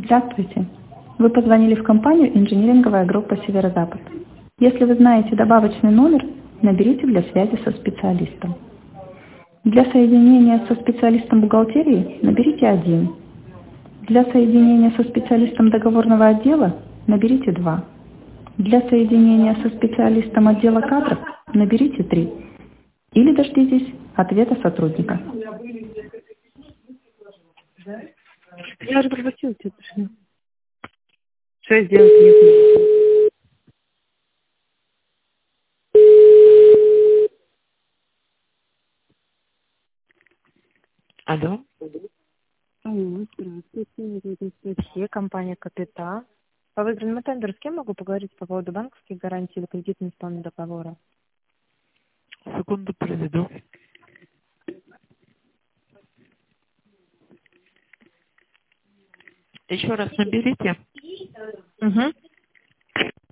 Здравствуйте. Вы позвонили в компанию «Инжиниринговая группа Северо-Запад». Если вы знаете добавочный номер, наберите для связи со специалистом. Для соединения со специалистом бухгалтерии наберите 1. Для соединения со специалистом договорного отдела наберите 2. Для соединения со специалистом отдела кадров наберите 3. Или дождитесь ответа сотрудника. Я уже проплатила тебе. Что я сделать нет? Алло, Алло, здравствуйте. Это Анастасия, компания «Капитал». По выигранному тендеру с кем могу поговорить по поводу банковских гарантий или кредитной исполнения договора? секунду приведу. Еще раз наберите. Угу.